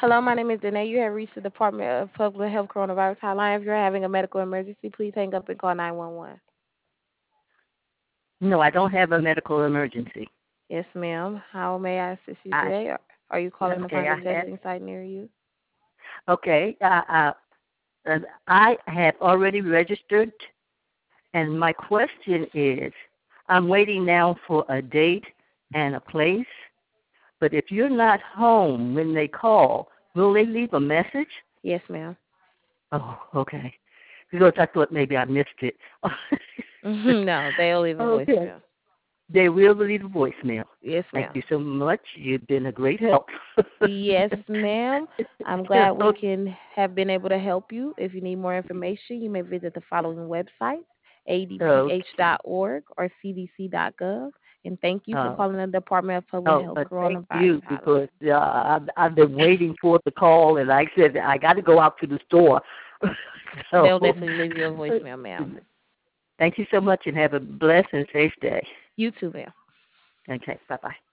Hello, my name is Danae. You have reached the Department of Public Health Coronavirus Hotline. If you're having a medical emergency, please hang up and call 911. No, I don't have a medical emergency. Yes, ma'am. How may I assist you I today? Are you calling to okay. find a I had testing site near you? okay. I have already registered, and my question is, I'm waiting now for a date and a place. But if you're not home when they call, will they leave a message? Yes, ma'am. Oh, okay. Because I thought maybe I missed it. No, they'll leave a Okay. voicemail. They will leave a voicemail. Yes, Thank ma'am. you so much. You've been a great help. Yes, ma'am. I'm glad we can have been able to help you. If you need more information, you may visit the following websites: Okay. adph.org or cdc.gov. And thank you for Uh, calling the Department of Public oh, Health but thank Coronavirus you because Hotline. I've been waiting for the call, and I said I got to go out to the store. They'll So, definitely leave you a voicemail, ma'am. thank you so much, and have a blessed and safe day. You too, ma'am. Okay, bye bye.